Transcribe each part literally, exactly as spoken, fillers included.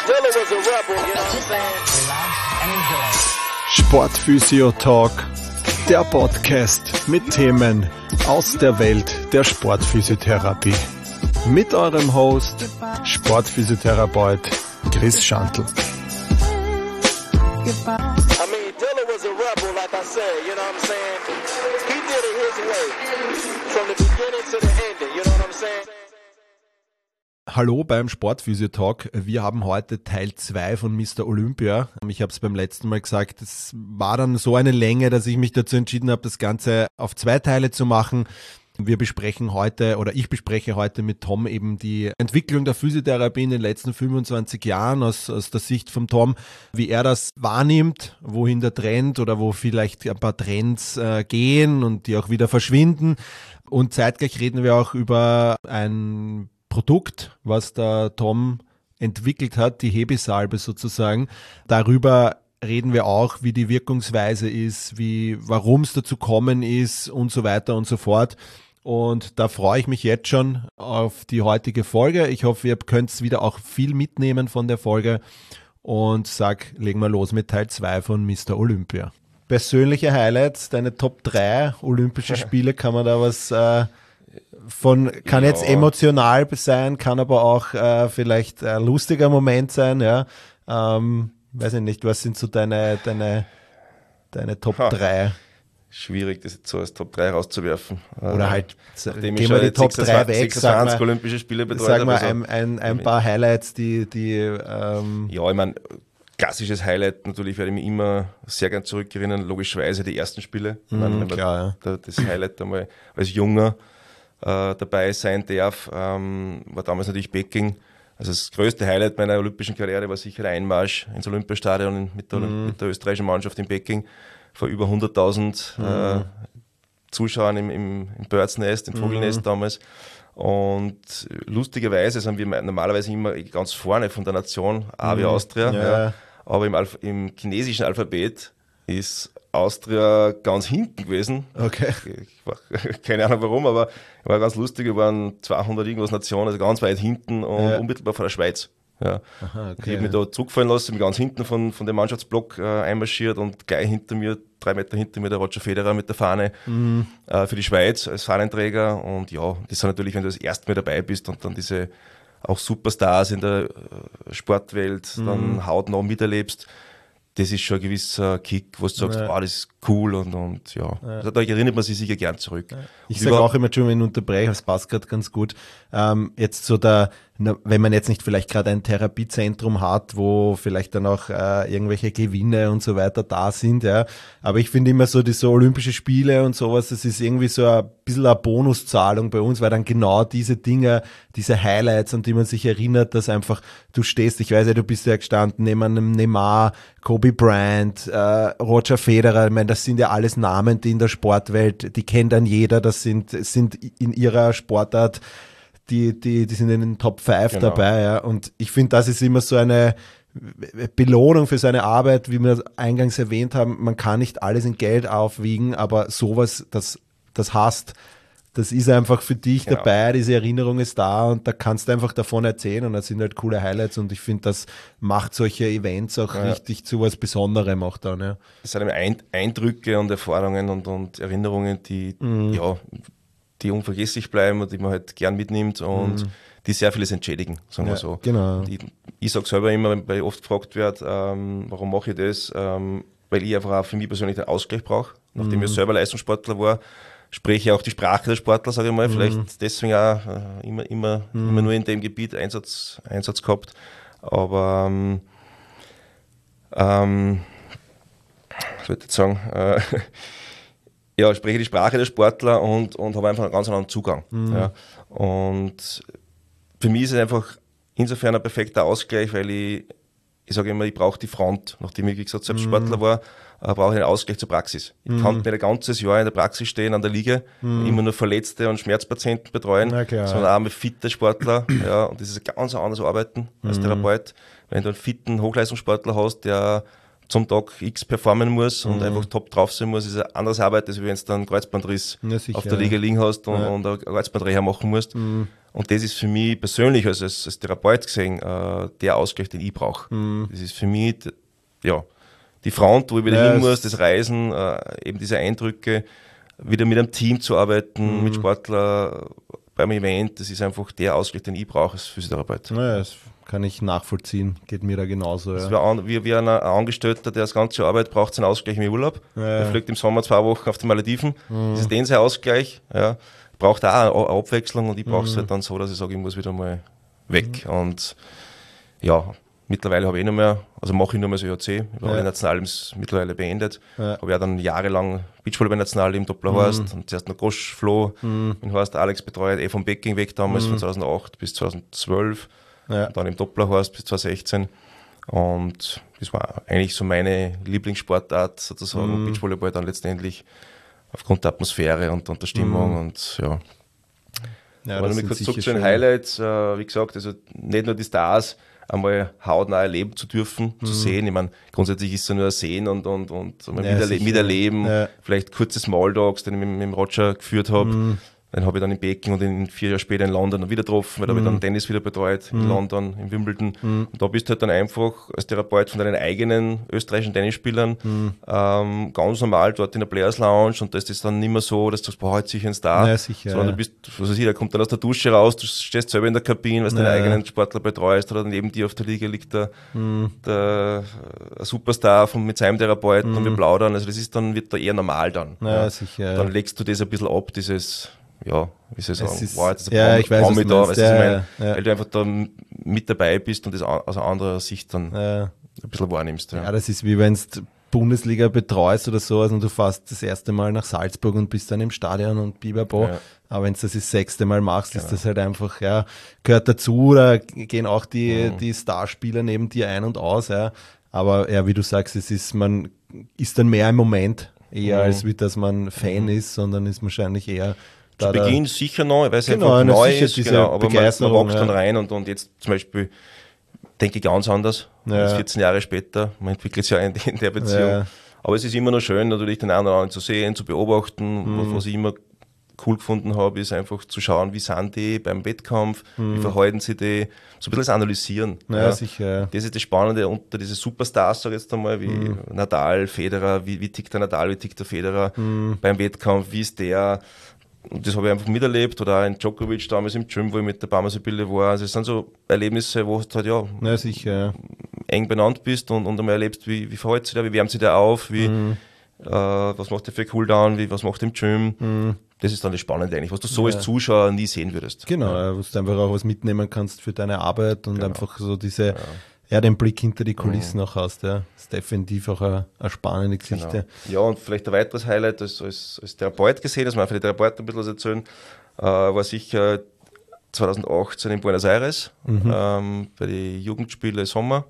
Dilla was a rebel, you know what I'm saying? Relax and enjoy. Sportphysio Talk, der Podcast mit Themen aus der Welt der Sportphysiotherapie. Mit eurem Host, Sportphysiotherapeut Chris Schantl. I mean, Dilla was a rebel, like I said, you know what I'm saying? He did it his way, from the beginning to the ending, you know what I'm saying? Hallo beim Sportphysio-Talk. Wir haben heute Teil zwei von Mister Olympia. Ich habe es beim letzten Mal gesagt, es war dann so eine Länge, dass ich mich dazu entschieden habe, das Ganze auf zwei Teile zu machen. Wir besprechen heute, oder ich bespreche heute mit Tom eben die Entwicklung der Physiotherapie in den letzten fünfundzwanzig Jahren aus, aus der Sicht von Tom, wie er das wahrnimmt, wohin der Trend oder wo vielleicht ein paar Trends äh, gehen und die auch wieder verschwinden. Und zeitgleich reden wir auch über ein Produkt, was der Tom entwickelt hat, die Hebesalbe sozusagen. Darüber reden wir auch, wie die Wirkungsweise ist, wie, warum es dazu kommen ist und so weiter und so fort. Und da freue ich mich jetzt schon auf die heutige Folge. Ich hoffe, ihr könnt wieder auch viel mitnehmen von der Folge und sag, legen wir los mit Teil zwei von Mister Olympia. Persönliche Highlights, deine Top drei Olympische Spiele, kann man da was äh, von, kann ja jetzt emotional sein, kann aber auch äh, vielleicht ein lustiger Moment sein, ja. Ähm, weiß ich nicht, was sind so deine, deine, deine Top drei? Schwierig, das jetzt so als Top drei rauszuwerfen. Oder halt, Nachdem gehen wir die Top drei weg, sechsundzwanzig sag mal, Olympische Spiele betreut sag mal habe. ein, ein, ein paar Highlights, die, die ähm ja, ich meine, klassisches Highlight, natürlich werde ich mich immer sehr gern zurückerinnern, logischerweise die ersten Spiele. Ich meine, Mhm, wenn klar, man da, das Highlight einmal als Junger äh, dabei sein darf, ähm, war damals natürlich Peking. Also das größte Highlight meiner olympischen Karriere war sicher der Einmarsch ins Olympiastadion mit der, Mhm. mit der österreichischen Mannschaft in Peking vor über hunderttausend Mhm. äh, Zuschauern im, im, im Birds Nest, im Vogelnest Mhm. damals. Und lustigerweise sind wir normalerweise immer ganz vorne von der Nation, A wie Mhm. Austria. Ja. Ja. Aber im, Alph- im chinesischen Alphabet ist Austria ganz hinten gewesen. Okay. Ich war, keine Ahnung warum, aber war ganz lustig. Wir waren zweihundert irgendwas Nationen, also ganz weit hinten und Ja. unmittelbar vor der Schweiz. Ja. Aha, Ich habe mich da zurückfallen lassen, bin ganz hinten von, von dem Mannschaftsblock äh, einmarschiert und gleich hinter mir, drei Meter hinter mir, der Roger Federer mit der Fahne Mhm. äh, für die Schweiz als Fahnenträger. Und ja, das ist natürlich, wenn du das erste Mal dabei bist und dann diese auch Superstars in der äh, Sportwelt Mhm. dann hautnah miterlebst, das ist schon ein gewisser Kick, wo du sagst, Ja. wow, das ist cool und, und ja. Also da erinnert man sich sicher gern zurück. Ich Und sage überhaupt- auch immer, schon, wenn ich unterbreche, das passt gerade ganz gut. Ähm, jetzt so der, na, wenn man jetzt nicht vielleicht gerade ein Therapiezentrum hat, wo vielleicht dann auch äh, irgendwelche Gewinne und so weiter da sind, ja. Aber ich finde immer so, diese Olympische Spiele und sowas, das ist irgendwie so ein bisschen eine Bonuszahlung bei uns, weil dann genau diese Dinge, diese Highlights, an die man sich erinnert, dass einfach du stehst, ich weiß ja, du bist ja gestanden neben einem Neymar, Kobe Bryant, äh, Roger Federer, ich meine, das sind ja alles Namen, die in der Sportwelt, die kennt dann jeder, das sind, sind in ihrer Sportart, die, die, die sind in den Top fünf Genau. dabei, ja. Und ich finde, das ist immer so eine Belohnung für seine Arbeit, wie wir eingangs erwähnt haben. Man kann nicht alles in Geld aufwiegen, aber sowas, das, das hast, das ist einfach für dich Genau. dabei, diese Erinnerung ist da und da kannst du einfach davon erzählen und das sind halt coole Highlights und ich finde, das macht solche Events auch Ja. richtig zu was Besonderem auch dann, ja. Das sind eben Ein- Eindrücke und Erfahrungen und, und Erinnerungen, die, ja, die unvergesslich bleiben und die man halt gern mitnimmt und die sehr vieles entschädigen, sagen Ja, wir so. genau. Die, ich sage selber immer, weil ich oft gefragt werde, ähm, warum mache ich das, ähm, weil ich einfach auch für mich persönlich den Ausgleich brauche. Nachdem ich selber Leistungssportler war, spreche ich auch die Sprache der Sportler, sage ich mal, vielleicht deswegen auch äh, immer, immer, immer nur in dem Gebiet Einsatz, Einsatz gehabt. Aber ähm, ähm, was würde ich jetzt sagen, äh, ja, ich spreche die Sprache der Sportler und, und habe einfach einen ganz anderen Zugang. Ja. Und für mich ist es einfach insofern ein perfekter Ausgleich, weil ich, ich sage immer, ich brauche die Front. Nachdem ich, wie gesagt, selbst Sportler war, äh, brauche ich einen Ausgleich zur Praxis. Ich kann nicht ein ganzes Jahr in der Praxis stehen, an der Liege, immer nur Verletzte und Schmerzpatienten betreuen, Na klar. sondern auch mit fitte Sportler. Ja, und das ist ein ganz anderes Arbeiten als Therapeut. Wenn du einen fitten Hochleistungssportler hast, der zum Tag X performen muss und Mhm. einfach top drauf sein muss, ist eine andere Arbeit, als wenn du dann einen Kreuzbandriss Ja, sicher, auf der Liga liegen hast und, Ja. und eine Kreuzbandreha machen musst. Mhm. Und das ist für mich persönlich, also als, als Therapeut gesehen, äh, der Ausgleich, den ich brauche. Mhm. Das ist für mich, d- ja, die Front, wo ich wieder Ja, hin es- muss, das Reisen, äh, eben diese Eindrücke, wieder mit einem Team zu arbeiten, Mhm. mit Sportler beim Event, das ist einfach der Ausgleich, den ich brauche als Physiotherapeut. Naja, das kann ich nachvollziehen. Geht mir da genauso. Das Ja. wär an, wie, wie ein Angestellter, der das ganze Jahr arbeitet, braucht seinen Ausgleich im Urlaub. Ja, Der ja. fliegt im Sommer zwei Wochen auf die Malediven. Das ist den sein Ausgleich. Ja. Braucht auch eine eine Abwechslung und ich brauche es halt dann so, dass ich sage, ich muss wieder mal weg. Und ja, mittlerweile habe ich eh noch mehr, also mache ich nur mehr so E H C. Ich habe Ja. alle Nationalteams mittlerweile beendet. Ja. Habe ja dann jahrelang Beachvolleyball-Nationalteam Dopplerhorst und zuerst noch Gosch, Flo, mit Horst Alex betreut, eh vom Becking weg damals, von zweitausendacht bis zweitausendzwölf. Ja. Und dann im Dopplerhorst bis zweitausendsechzehn. Und das war eigentlich so meine Lieblingssportart, sozusagen, Beachvolleyball dann letztendlich aufgrund der Atmosphäre und, und der Stimmung und ja. Ja, Aber das nochmal sind kurz sicher zurück zu den schöne- Highlights, äh, wie gesagt, also nicht nur die Stars einmal hautnah erleben zu dürfen, zu sehen. Ich meine, grundsätzlich ist es ja nur ein Sehen und, und, und mal Ja, miterle sicher. miterleben, Ja. vielleicht kurze Smalltalks, den ich mit, mit dem Roger geführt habe. Den habe ich dann in Peking und in vier Jahre später in London dann wieder getroffen, weil da habe ich dann Tennis wieder betreut, in London, in Wimbledon. Und da bist du halt dann einfach als Therapeut von deinen eigenen österreichischen Tennisspielern ähm, ganz normal dort in der Players Lounge und da ist es dann nicht mehr so, dass du sagst, boah, heute sicher ein Star, Ja, sicher, sondern ja. du bist, was weiß ich, der kommt dann aus der Dusche raus, du stehst selber in der Kabine, weil du Ja. deine eigenen Sportler betreust oder neben dir auf der Liga liegt der, der äh, ein Superstar von, mit seinem Therapeuten und wir plaudern, also das ist dann, wird da eher normal dann. Ja, sicher, ja. Dann legst du das ein bisschen ab, dieses, ja, wie soll ich sagen, ist- wow, jetzt ist ja, ein Promi, ich weiß, was Promi du da, meinst. weißt du, was Ja, ich meine? ja, ja. Weil du einfach da mit dabei bist und das an- aus anderer Sicht dann Ja. ein bisschen wahrnimmst. Ja. Ja, das ist wie wenn du Bundesliga betreust oder sowas und du fährst das erste Mal nach Salzburg und bist dann im Stadion und bibabo. Ja. Aber wenn du das das sechste Mal machst, ist das halt einfach, ja, gehört dazu, da gehen auch die, die Starspieler neben dir ein und aus, ja. Aber ja, wie du sagst, es ist, man ist dann mehr im Moment, eher als wie dass man Fan ist, sondern ist wahrscheinlich eher Zu da der- Beginn sicher neu, weil es Genau, einfach na, neu sicher ist, diese genau, aber man, man Begeisterung, wächst dann ja. rein und, und jetzt zum Beispiel denke ich ganz anders, Ja. als vierzehn Jahre später, man entwickelt sich ja in, in der Beziehung. Ja. Aber es ist immer noch schön, natürlich den einen oder anderen zu sehen, zu beobachten. Mhm. Was, was ich immer cool gefunden habe, ist einfach zu schauen, wie sind die beim Wettkampf, wie verhalten sie die, so ein bisschen das Analysieren. Mhm. Ja, sicher, ja. Das ist das Spannende unter diese Superstars, sag ich jetzt einmal, wie Mhm. Nadal, Federer, wie, wie tickt der Nadal, wie tickt der Federer Mhm. beim Wettkampf, wie ist der. Und das habe ich einfach miterlebt. Oder auch in Djokovic damals im Gym, wo ich mit der Barmer Sibylle war. Also es sind so Erlebnisse, wo du halt ja Ja, sicher, ja. eng benannt bist und, und einmal erlebst, wie, wie verhält sich der, wie wärmt sich der auf, wie, Mhm. äh, was macht der für Cooldown, wie, was macht der im Gym. Das ist dann das Spannende eigentlich, was du so als Zuschauer nie sehen würdest. Genau, ja, wo du einfach auch was mitnehmen kannst für deine Arbeit und einfach so diese, ja. den Blick hinter die Kulissen auch hast. Ja. Das ist definitiv auch eine, eine spannende Geschichte. Genau. Ja, und vielleicht ein weiteres Highlight als, als, als Therapeut gesehen, dass wir für die Therapeuten ein bisschen was erzählen, äh, war sicher zweitausendachtzehn in Buenos Aires, ähm, bei den Jugendspielen Sommer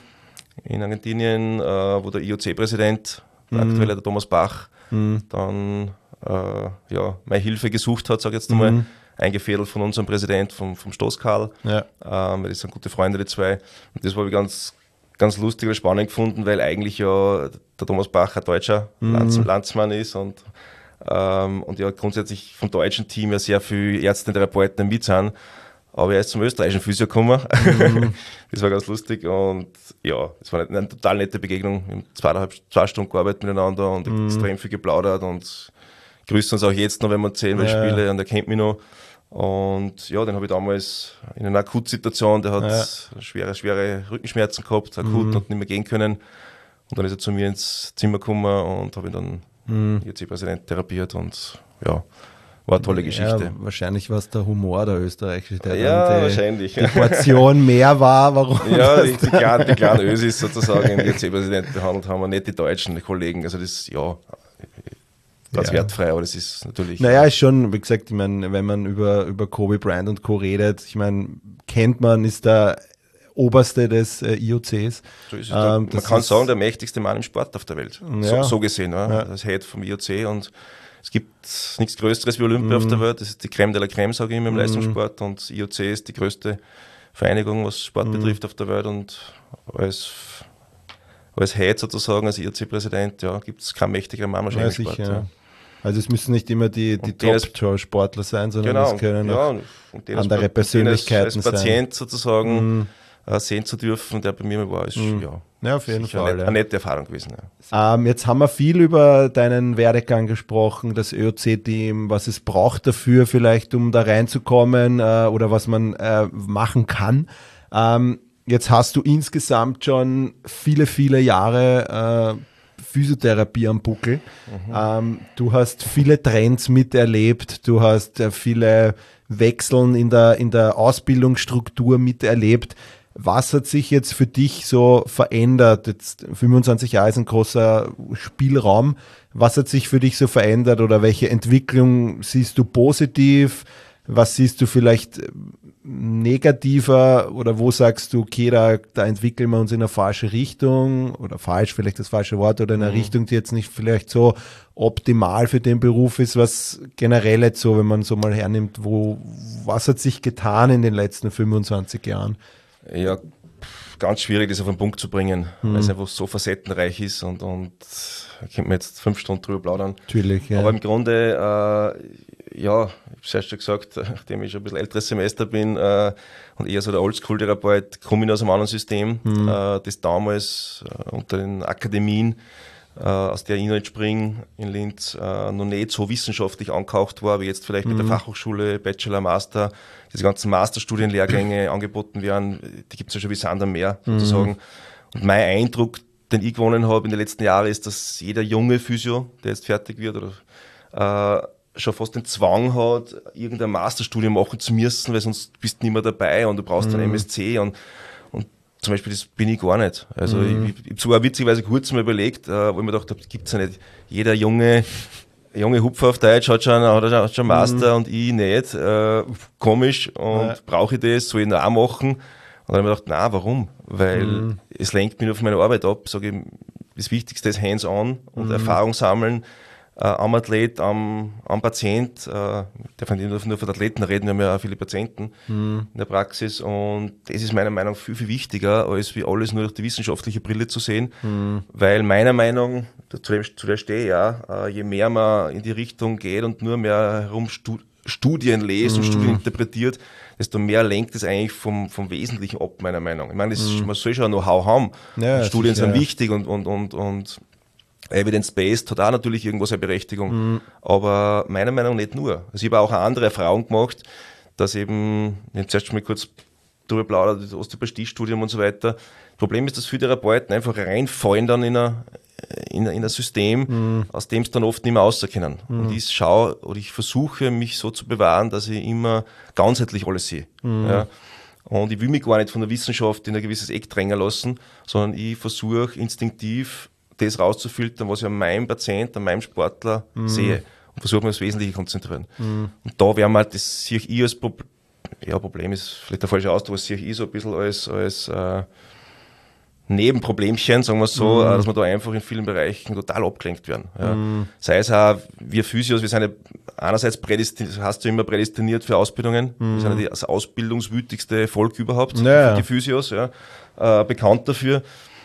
in Argentinien, äh, wo der I O C-Präsident, der aktuelle der Thomas Bach, dann äh, ja, meine Hilfe gesucht hat, sag ich jetzt einmal, eingefädelt von unserem Präsident, vom, vom Stoßkarl. Ja. Ähm, weil das sind gute Freunde, die zwei. Und das habe ich ganz, ganz lustig und spannend gefunden, weil eigentlich ja der Thomas Bach ein deutscher Lands, Landsmann ist und, ähm, und ja grundsätzlich vom deutschen Team ja sehr viele Ärzte und Therapeuten mit sind. Aber er ist zum österreichischen Physio gekommen. Das war ganz lustig und ja, es war eine, eine total nette Begegnung. Wir haben zweieinhalb, zwei Stunden gearbeitet miteinander und extrem viel geplaudert und grüßen uns auch jetzt noch, wenn wir sehen, weil ich Ja. spiele und er kennt mich noch. Und ja, den habe ich damals in einer Akutsituation, der hat Ja. schwere, schwere Rückenschmerzen gehabt, akut und nicht mehr gehen können. Und dann ist er zu mir ins Zimmer gekommen und habe ihn dann Mhm. I O C-Präsident therapiert und ja, war eine tolle Geschichte. Ja, wahrscheinlich war es der Humor der Österreichische, der Ja, dann die, wahrscheinlich. die Portion mehr war, warum Ja, das die, die, kleinen, die kleinen Ösis sozusagen den I O C-Präsidenten behandelt haben, und nicht die deutschen Kollegen. Also das, ja, ganz Ja. wertfrei, aber das ist natürlich... Naja, ist schon, wie gesagt, ich meine, wenn man über, über Kobe Bryant und Co. redet, ich meine, kennt man, ist der Oberste des äh, I O Cs. So ist es. Der, Ähm, man das kann ist- sagen, der mächtigste Mann im Sport auf der Welt. Ja. So, so gesehen, ja. Ja. Das Head vom I O C. Und es gibt nichts Größeres wie Olympia auf der Mhm. Welt. Das ist die Creme de la Creme, sage ich immer, im Leistungssport. Und I O C ist die größte Vereinigung, was Sport Mhm. betrifft, auf der Welt. Und als als Head sozusagen, als I O C-Präsident, ja, gibt es keinen mächtigeren Mann wahrscheinlich im Sport. Ja, sicher, Ja. Also es müssen nicht immer die, die Top-Sportler sein, sondern genau, es können ja, auch und den andere als, Persönlichkeiten als, als Patient sein. sozusagen Mhm. äh, sehen zu dürfen, der bei mir war, ist Mhm. ja, Ja, auf jeden sicher Fall. eine, Ja. eine nette Erfahrung gewesen. Ja. Ähm, jetzt haben wir viel über deinen Werdegang gesprochen, das Ö O C-Team, was es braucht dafür vielleicht, um da reinzukommen äh, oder was man äh, machen kann. Ähm, jetzt hast du insgesamt schon viele, viele Jahre äh, Physiotherapie am Buckel. Mhm. Ähm, du hast viele Trends miterlebt, du hast äh, viele Wechseln in der, in der Ausbildungsstruktur miterlebt. Was hat sich jetzt für dich so verändert? Jetzt fünfundzwanzig Jahre ist ein großer Spielraum. Was hat sich für dich so verändert oder welche Entwicklung siehst du positiv? Was siehst du vielleicht negativer oder wo sagst du, okay, da, da entwickeln wir uns in eine falsche Richtung oder falsch, vielleicht das falsche Wort oder in eine mhm. Richtung, die jetzt nicht vielleicht so optimal für den Beruf ist, was generell jetzt so, wenn man so mal hernimmt, wo, was hat sich getan in den letzten fünfundzwanzig Jahren? Ja, ganz schwierig, das auf den Punkt zu bringen, mhm. weil es einfach so facettenreich ist und, und da könnte man jetzt fünf Stunden drüber plaudern. Natürlich, ja. Aber im Grunde, äh, ja, ich habe es erst schon gesagt, nachdem ich schon ein bisschen älteres Semester bin äh, und eher so der Oldschool-Therapeut, komme ich aus einem anderen System, mhm. äh, das damals äh, unter den Akademien, äh, aus der ich noch entspringe in Linz, äh, noch nicht so wissenschaftlich angehaucht war, wie jetzt vielleicht mhm. mit der Fachhochschule, Bachelor, Master, diese ganzen Masterstudienlehrgänge angeboten werden, die gibt es ja schon wie Sand am Meer sozusagen. Mhm. Und mein Eindruck, den ich gewonnen habe in den letzten Jahren, ist, dass jeder junge Physio, der jetzt fertig wird, oder, äh, schon fast den Zwang hat, irgendein Masterstudium machen zu müssen, weil sonst bist du nicht mehr dabei und du brauchst mhm. dann M S C und, und zum Beispiel das bin ich gar nicht. Also mhm. ich, ich habe sogar witzigerweise kurz mal überlegt, äh, wo ich mir gedacht habe, das gibt's ja nicht. Jeder junge junge Hupfer auf Deutsch hat schon, hat schon, schon Master mhm. und ich nicht. Äh, komisch und ja. brauche ich das, soll ich noch auch machen? Und dann habe ich mir gedacht, nein, warum? Weil mhm. es lenkt mich auf meine Arbeit ab. Sage ich, das Wichtigste ist Hands-on und mhm. Erfahrung sammeln äh, am Athlet, am, am Patient. Äh, darf nicht nur, nur von Athleten reden, wir haben ja auch viele Patienten mhm. in der Praxis und das ist meiner Meinung nach viel, viel wichtiger, als wie alles nur durch die wissenschaftliche Brille zu sehen, mhm. weil meiner Meinung, zu, dem, zu der stehe ich ja, äh, je mehr man in die Richtung geht und nur mehr herum stu- Studien lest mhm. und Studien interpretiert, desto mehr lenkt es eigentlich vom, vom Wesentlichen ab, meiner Meinung. Ich meine, das, mhm. man soll schon ein Know-how haben. Ja, Studien sicher, sind ja. wichtig und, und, und, und Evidence-Based hat auch natürlich irgendwo seine Berechtigung, mhm. aber meiner Meinung nach nicht nur. Also ich habe auch eine andere Erfahrung gemacht, dass eben, ich habe zuerst mal kurz drüber plaudert, das Osteopathie-Studium und so weiter. Das Problem ist, dass viele Therapeuten einfach reinfallen dann in ein, in ein, in ein System, mhm. aus dem sie dann oft nicht mehr rauskennen. Mhm. Und ich schaue, oder ich versuche, mich so zu bewahren, dass ich immer ganzheitlich alles sehe. Mhm. Ja. Und ich will mich gar nicht von der Wissenschaft in ein gewisses Eck drängen lassen, sondern ich versuche instinktiv das rauszufiltern, was ich an meinem Patient, an meinem Sportler mhm. sehe und versuche mich aufs Wesentliche konzentrieren. Mhm. Und da wäre mal, das sehe ich als Problem, ja, Problem ist vielleicht der falsche Ausdruck, das sehe ich so ein bisschen als, als äh, Nebenproblemchen, sagen wir es so, mhm. dass wir da einfach in vielen Bereichen total abgelenkt werden. Ja. Mhm. Sei es auch, wir Physios, wir sind ja einerseits prädestiniert, das heißt ja immer prädestiniert für Ausbildungen, mhm. wir sind ja das ausbildungswütigste Volk überhaupt, ja. die Physios, ja, äh, bekannt dafür.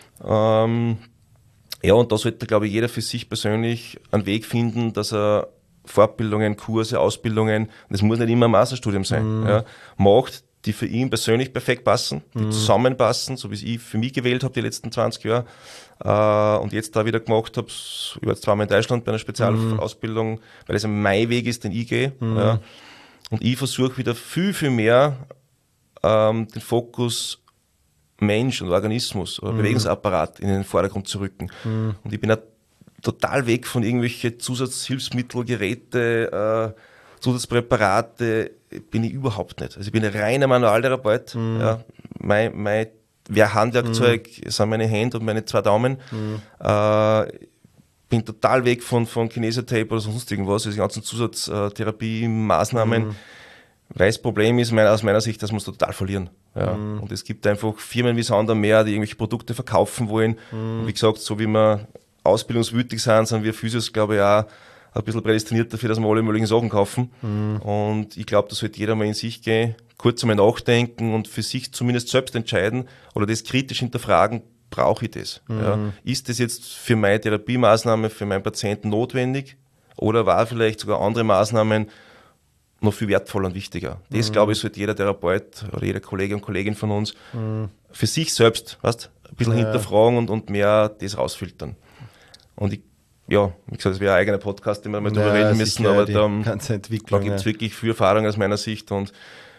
Ähm, ja, und da sollte, glaube ich, jeder für sich persönlich einen Weg finden, dass er Fortbildungen, Kurse, Ausbildungen, das muss nicht immer ein Masterstudium sein, mhm. ja, macht, die für ihn persönlich perfekt passen, die mhm. zusammenpassen, so wie es ich für mich gewählt habe die letzten zwanzig Jahre äh, und jetzt da wieder gemacht habe, ich war jetzt zweimal in Deutschland bei einer Spezialausbildung, mhm. weil es mein Weg ist, den ich gehe. Mhm. Ja. Und ich versuche wieder viel, viel mehr ähm, den Fokus Mensch und Organismus oder mhm. Bewegungsapparat in den Vordergrund zu rücken. Mhm. Und ich bin auch total weg von irgendwelche Zusatzhilfsmittel, Geräte, äh, Zusatzpräparate, bin ich überhaupt nicht. Also ich bin ein reiner Manualtherapeut. Mhm. Ja, mein, mein Handwerkzeug mhm. sind meine Hände und meine zwei Daumen. Mhm. Äh, bin total weg von, von Kinesiotape oder sonst irgendwas, also die ganzen Zusatztherapie-Maßnahmen. Mhm. Weil das Problem ist aus meiner Sicht, dass wir es total verlieren. Ja. Mhm. Und es gibt einfach Firmen wie Sand am Meer, die irgendwelche Produkte verkaufen wollen. Mhm. Und wie gesagt, so wie wir ausbildungswütig sind, sind wir Physios, glaube ich, auch ein bisschen prädestiniert dafür, dass wir alle möglichen Sachen kaufen. Mhm. Und ich glaube, da sollte jeder mal in sich gehen, kurz einmal nachdenken und für sich zumindest selbst entscheiden oder das kritisch hinterfragen, brauche ich das? Mhm. Ja? Ist das jetzt für meine Therapiemaßnahme, für meinen Patienten notwendig oder war vielleicht sogar andere Maßnahmen noch viel wertvoller und wichtiger? Das, mhm. glaube ich, sollte jeder Therapeut oder jeder Kollege und Kollegin von uns mhm. für sich selbst, weißt, ein bisschen ja. hinterfragen und, und mehr das rausfiltern. Und ich, ja, wie gesagt, es wäre ein eigener Podcast, den wir mal drüber ja, reden müssen, aber da, da gibt es wirklich viel Erfahrung aus meiner Sicht und,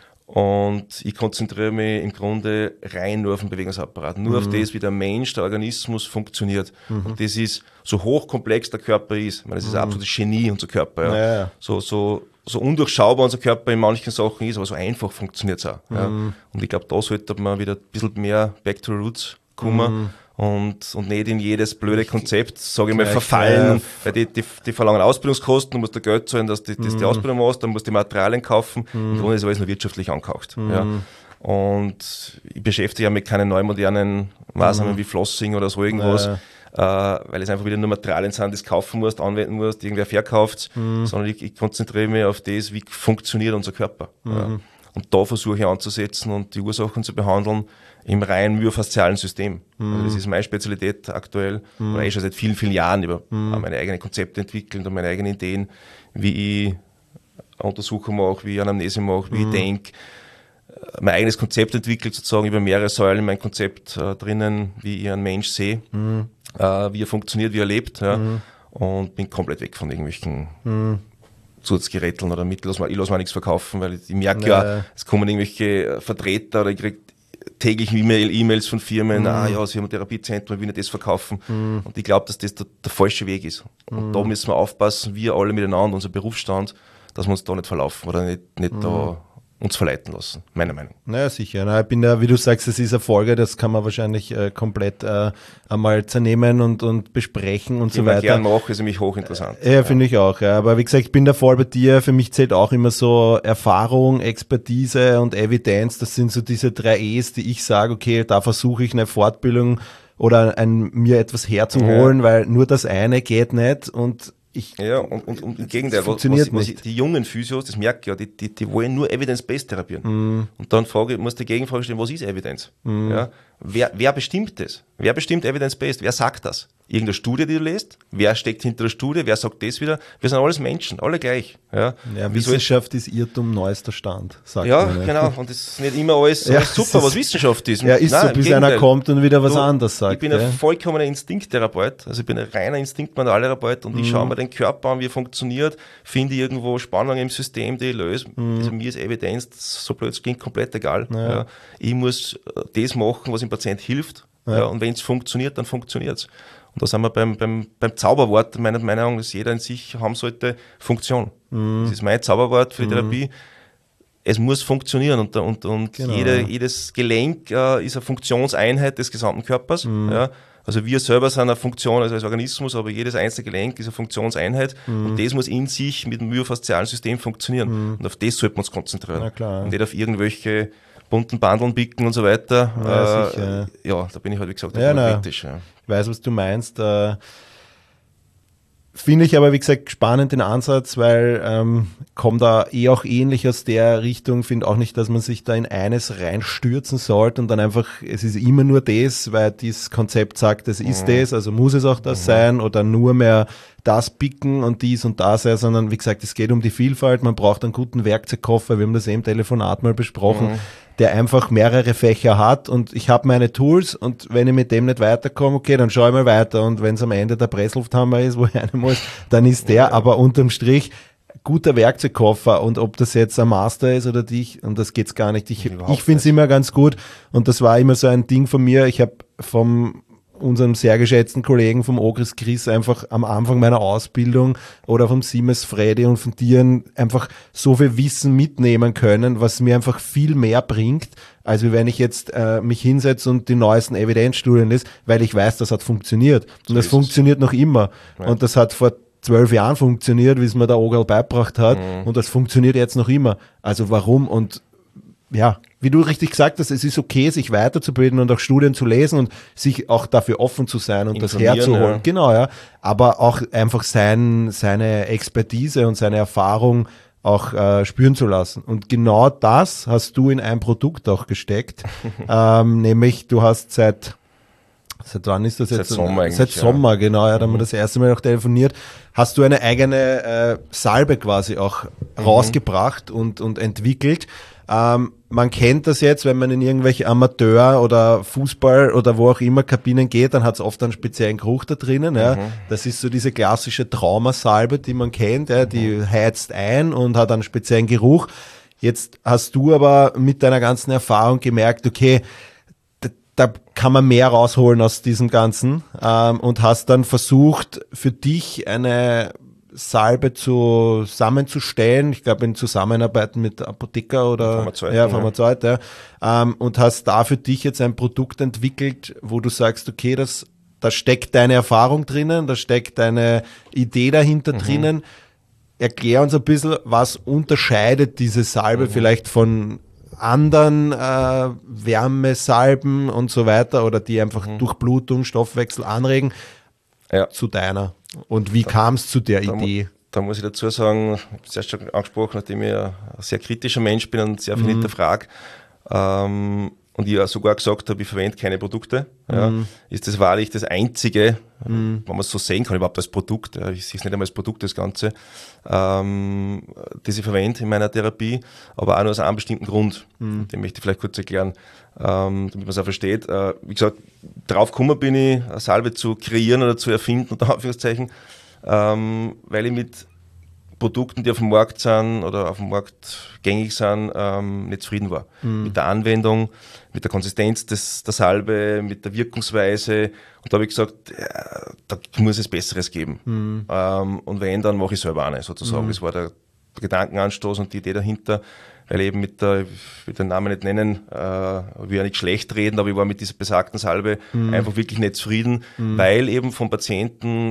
und ich konzentriere mich im Grunde rein nur auf den Bewegungsapparat, nur mhm. auf das, wie der Mensch, der Organismus funktioniert. Mhm. Und das ist, so hochkomplex der Körper ist, ich meine, das ist mhm. absolutes Genie, unser Körper. Ja. Ja, ja. So, so, so undurchschaubar unser Körper in manchen Sachen ist, aber so einfach funktioniert es auch. Mhm. Ja. Und ich glaube, da sollte man wieder ein bisschen mehr back to the roots kommen. Mhm. Und, und nicht in jedes blöde Konzept, sage ich mal, verfallen, weil die, die, die verlangen Ausbildungskosten, du musst da Geld zahlen, dass du das die Ausbildung machst, dann musst du die Materialien kaufen, mm. im Grunde ist alles nur wirtschaftlich angehaucht. Mm. Ja. Und ich beschäftige mich mit keinen neuen modernen Maßnahmen mm. wie Flossing oder so irgendwas, naja. äh, weil es einfach wieder nur Materialien sind, die du kaufen musst, anwenden musst, irgendwer verkauft, mm. sondern ich, ich konzentriere mich auf das, wie funktioniert unser Körper. Mm. Ja. Und da versuche ich anzusetzen und die Ursachen zu behandeln im rein myofaszialen System. Mm. Also das ist meine Spezialität aktuell, mm. oder ich schon seit vielen, vielen Jahren über mm. meine eigenen Konzepte entwickelt und meine eigenen Ideen, wie ich Untersuchungen mache, wie ich Anamnese mache, wie mm. ich denke. Mein eigenes Konzept entwickelt, sozusagen über mehrere Säulen in mein Konzept äh, drinnen, wie ich einen Mensch sehe, mm. äh, wie er funktioniert, wie er lebt. Ja. Mm. Und bin komplett weg von irgendwelchen mm. Zusatzgeräteln oder Mittel. Ich lasse mir nichts verkaufen, weil ich merke ja, ja, es kommen irgendwelche Vertreter oder ich kriege täglich E-Mail, E-Mails von Firmen, mm. ah ja, sie haben ein Therapiezentrum, wir wollen das verkaufen. Mm. Und ich glaube, dass das der, der falsche Weg ist. Und mm. da müssen wir aufpassen, wir alle miteinander, unser Berufsstand, dass wir uns da nicht verlaufen oder nicht, nicht mm. da uns verleiten lassen, meiner Meinung. Naja, sicher. Na, ich bin ja, wie du sagst, es ist eine Folge, das kann man wahrscheinlich äh, komplett äh, einmal zernehmen und, und besprechen und ich so weiter. Ich gerne mache, ist nämlich hochinteressant. Äh, ja, finde ich auch. Ja. Aber wie gesagt, ich bin da voll bei dir. Für mich zählt auch immer so Erfahrung, Expertise und Evidenz. Das sind so diese drei E's, die ich sage, okay, da versuche ich eine Fortbildung oder ein, mir etwas herzuholen, ja. weil nur das eine geht nicht und Ich, ja, und, und, und im Gegenteil, was, was, was ich, die jungen Physios, das merke ich ja, die, die, die wollen nur Evidence-Based therapieren. Mm. Und dann frage, muss die Gegenfrage stellen, was ist Evidenz? Mm. Ja, wer, wer bestimmt das? Wer bestimmt Evidence-Based? Wer sagt das? Irgendeine Studie, die du liest? Wer steckt hinter der Studie? Wer sagt das wieder? Wir sind alles Menschen, alle gleich. Ja, ja Wissenschaft ist Irrtum, neuester Stand, sagt ja, man. Ja, genau. Und das ist nicht immer alles, ja, alles super, was Wissenschaft ist. Ja, ist Nein, so, bis einer kommt und wieder was du, anderes sagt. Ich bin ja. ein vollkommener Instinkttherapeut, also ich bin ein reiner Instinktmanualtherapeut und mm. ich schaue mir den Körper an, wie er funktioniert, finde irgendwo Spannungen im System, die ich löse. Mm. Also mir ist Evidenz, so blöd es klingt, komplett egal. Ja. Ja. Ich muss das machen, was dem Patient hilft. Ja. Ja, und wenn es funktioniert, dann funktioniert es. Und da sind wir beim, beim, beim Zauberwort, meiner Meinung nach, dass jeder in sich haben sollte, Funktion. Mm. Das ist mein Zauberwort für die mm. Therapie. Es muss funktionieren und, und, und genau. jede, jedes Gelenk äh, ist eine Funktionseinheit des gesamten Körpers. Mm. Ja. Also wir selber sind eine Funktion, also als Organismus, aber jedes einzelne Gelenk ist eine Funktionseinheit mm. und das muss in sich mit dem myofaszialen System funktionieren. Mm. Und auf das sollten wir uns konzentrieren. Na klar. Und nicht auf irgendwelche bunten Bandeln bicken und so weiter. Ja, äh, sicher. ja da bin ich halt, wie gesagt, ja, kritisch. Ja. Ich weiß, was du meinst. Äh, Finde ich aber, wie gesagt, spannend den Ansatz, weil ähm, kommt da eh auch ähnlich aus der Richtung, finde auch nicht, dass man sich da in eines reinstürzen sollte und dann einfach, es ist immer nur das, weil dieses Konzept sagt, es ist mhm. das, also muss es auch das mhm. sein oder nur mehr das picken und dies und das sein, sondern wie gesagt, es geht um die Vielfalt, man braucht einen guten Werkzeugkoffer, wir haben das eben im Telefonat mal besprochen, mhm. der einfach mehrere Fächer hat und ich habe meine Tools und wenn ich mit dem nicht weiterkomme, okay, dann schaue ich mal weiter und wenn es am Ende der Presslufthammer ist, wo ich rein muss, dann ist der, ja. aber unterm Strich guter Werkzeugkoffer und ob das jetzt ein Master ist oder dich, und das geht's gar nicht. Ich, ich finde es immer ganz gut und das war immer so ein Ding von mir, ich habe vom unserem sehr geschätzten Kollegen vom Ogris Chris einfach am Anfang meiner Ausbildung oder vom Siemens Freddy und von dir einfach so viel Wissen mitnehmen können, was mir einfach viel mehr bringt, als wenn ich jetzt äh, mich hinsetze und die neuesten Evidenzstudien lese, weil ich weiß, das hat funktioniert. Und so das funktioniert es noch immer. Ja. Und das hat vor zwölf Jahren funktioniert, wie es mir der Ogerl beigebracht hat. Mhm. Und das funktioniert jetzt noch immer. Also warum? Und ja, wie du richtig gesagt hast, es ist okay, sich weiterzubilden und auch Studien zu lesen und sich auch dafür offen zu sein und das herzuholen. Ja. Genau, ja. Aber auch einfach sein, seine Expertise und seine Erfahrung auch äh, spüren zu lassen. Und genau das hast du in ein Produkt auch gesteckt. ähm, nämlich, du hast seit Seit wann ist das jetzt? Seit Sommer eigentlich. Seit Sommer, ja. genau. Ja, da haben wir das erste Mal noch telefoniert. Hast du eine eigene äh, Salbe quasi auch mhm. rausgebracht und, und entwickelt? Ähm, man kennt das jetzt, wenn man in irgendwelche Amateur- oder Fußball- oder wo auch immer Kabinen geht, dann hat es oft einen speziellen Geruch da drinnen. Ja. Mhm. Das ist so diese klassische Traumasalbe, die man kennt. Ja. Die mhm. heizt ein und hat einen speziellen Geruch. Jetzt hast du aber mit deiner ganzen Erfahrung gemerkt, okay, da kann man mehr rausholen aus diesem Ganzen ähm, und hast dann versucht, für dich eine Salbe zusammenzustellen, ich glaube in Zusammenarbeit mit Apotheker oder Pharmazeut, ja, Pharmazeut, ja. ja ähm, und hast da für dich jetzt ein Produkt entwickelt, wo du sagst, okay, das, da steckt deine Erfahrung drinnen, da steckt deine Idee dahinter mhm. drinnen. Erklär uns ein bisschen, was unterscheidet diese Salbe mhm. vielleicht von anderen äh, Wärmesalben und so weiter oder die einfach mhm. Durchblutung, Stoffwechsel anregen ja. zu deiner. Und wie kam es zu der da, Idee? Da muss ich dazu sagen, ich habe es erst schon angesprochen, nachdem ich ein sehr kritischer Mensch bin und sehr viel mhm. hinterfrage ähm, und ich ja sogar gesagt habe, ich verwende keine Produkte, mhm. ja, ist das wahrlich das Einzige, mhm. wenn man es so sehen kann, überhaupt als Produkt, ja, ich sehe es nicht einmal als Produkt, das Ganze, ähm, das ich verwende in meiner Therapie, aber auch nur aus einem bestimmten Grund. Mhm. Den möchte ich vielleicht kurz erklären, ähm, damit man es auch versteht. Äh, wie gesagt, drauf gekommen bin ich, eine Salbe zu kreieren oder zu erfinden, unter Anführungszeichen, ähm, weil ich mit Produkten, die auf dem Markt sind oder auf dem Markt gängig sind, ähm, nicht zufrieden war. Mhm. Mit der Anwendung, mit der Konsistenz des, der Salbe, mit der Wirkungsweise. Und da habe ich gesagt, ja, da muss es Besseres geben. Mhm. Ähm, und wenn, dann mache ich selber eine, sozusagen. Mhm. Das war der, der Gedankenanstoß und die Idee dahinter, weil eben mit der, ich will den Namen nicht nennen, äh, will ja nicht schlecht reden, aber ich war mit dieser besagten Salbe mhm. einfach wirklich nicht zufrieden, mhm. weil eben vom Patienten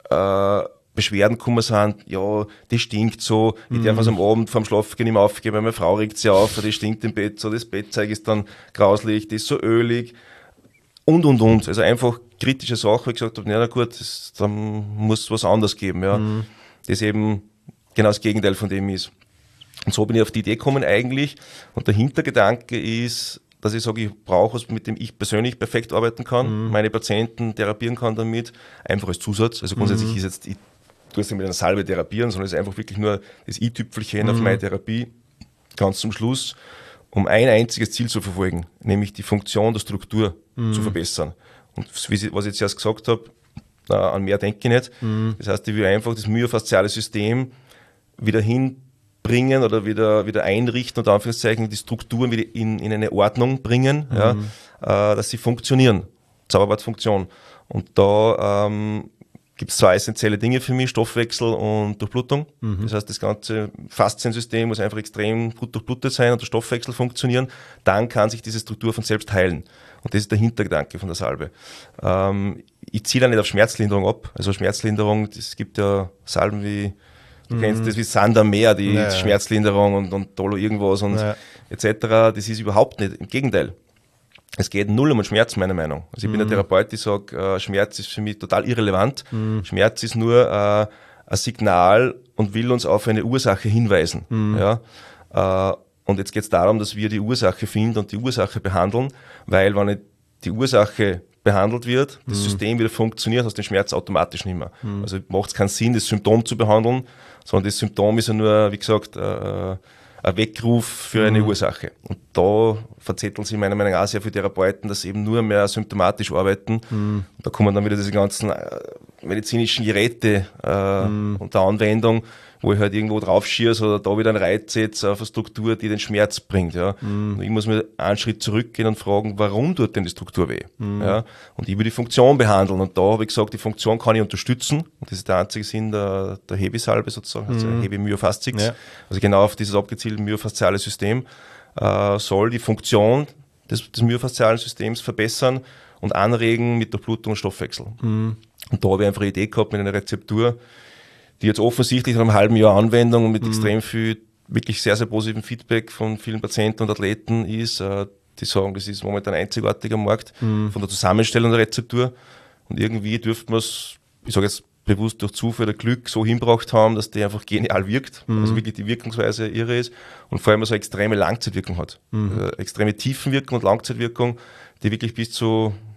äh, Beschwerden gekommen sind, ja, das stinkt so, ich mm. darf was am Abend vorm Schlafengehen nicht mehr aufgeben, weil meine Frau regt sich auf, das stinkt im Bett so, das Bettzeug ist dann grauslich, das ist so ölig und, und, und. Also einfach kritische Sache, wo ich gesagt habe, na gut, das, dann muss es was anderes geben, ja. Mm. Das eben genau das Gegenteil von dem ist. Und so bin ich auf die Idee gekommen eigentlich und der Hintergedanke ist, dass ich sage, ich brauche was, mit dem ich persönlich perfekt arbeiten kann, mm. meine Patienten therapieren kann damit, einfach als Zusatz. Also grundsätzlich mm. ist jetzt, ich du hast nicht mit einer Salbe therapieren, sondern es ist einfach wirklich nur das i-Tüpfelchen mhm. auf meine Therapie, ganz zum Schluss, um ein einziges Ziel zu verfolgen, nämlich die Funktion der Struktur mhm. zu verbessern. Und wie ich, was ich jetzt erst gesagt habe, äh, an mehr denke ich nicht. Mhm. Das heißt, ich will einfach das myofasziale System wieder hinbringen oder wieder, wieder einrichten, unter Anführungszeichen, die Strukturen wieder in, in eine Ordnung bringen, mhm. ja, äh, dass sie funktionieren. Zauberwort Funktion. Und da ähm, gibt es zwei essentielle Dinge für mich, Stoffwechsel und Durchblutung. Mhm. Das heißt, das ganze Fasziensystem muss einfach extrem gut durchblutet sein und der Stoffwechsel funktionieren. Dann kann sich diese Struktur von selbst heilen. Und das ist der Hintergedanke von der Salbe. Ähm, ich ziehe da nicht auf Schmerzlinderung ab. Also Schmerzlinderung, es gibt ja Salben wie, du mhm. kennst das wie Sand am Meer, die naja. Schmerzlinderung und, und Dolo irgendwas und naja. et cetera. Das ist überhaupt nicht, im Gegenteil. Es geht null um den Schmerz, meiner Meinung. Also ich mhm. bin ein Therapeut, ich sage, äh, Schmerz ist für mich total irrelevant. Mhm. Schmerz ist nur äh, ein Signal und will uns auf eine Ursache hinweisen. Mhm. Ja? Äh, und jetzt geht es darum, dass wir die Ursache finden und die Ursache behandeln, weil wenn nicht die Ursache behandelt wird, das mhm. System wieder funktioniert, hast du den Schmerz automatisch nicht mehr. Mhm. Also macht es keinen Sinn, das Symptom zu behandeln, sondern das Symptom ist ja nur, wie gesagt, äh, ein Weckruf für eine mhm. Ursache. Und da verzetteln sich meiner Meinung nach auch sehr viele Therapeuten, dass sie eben nur mehr symptomatisch arbeiten. Mhm. Da kommen dann wieder diese ganzen äh, medizinischen Geräte äh, mhm. unter Anwendung, wo ich halt irgendwo drauf schieße oder da wieder einen Reiz setze auf eine Struktur, die den Schmerz bringt. Ja. Mhm. Und ich muss mir einen Schritt zurückgehen und fragen, warum tut denn die Struktur weh? Mhm. Ja. Und ich will die Funktion behandeln. Und da habe ich gesagt, die Funktion kann ich unterstützen. Und das ist der einzige Sinn der, der Hebi-Salbe sozusagen, also mhm. Hebi Myofascix. Ja. Also genau auf dieses abgezielte myofasziale System äh, soll die Funktion des, des myofaszialen Systems verbessern und anregen mit Durchblutung und Stoffwechsel. Mhm. Und da habe ich einfach eine Idee gehabt mit einer Rezeptur, die jetzt offensichtlich nach einem halben Jahr Anwendung und mit mhm. extrem viel, wirklich sehr, sehr positivem Feedback von vielen Patienten und Athleten ist. Äh, die sagen, das ist momentan einzigartig am Markt mhm. von der Zusammenstellung der Rezeptur. Und irgendwie dürften wir es, ich sage jetzt bewusst durch Zufall oder Glück so hinbracht haben, dass die einfach genial wirkt. Mhm. Also wirklich die Wirkungsweise irre ist und vor allem so eine extreme Langzeitwirkung hat. Mhm. Also extreme Tiefenwirkung und Langzeitwirkung, die wirklich bis zu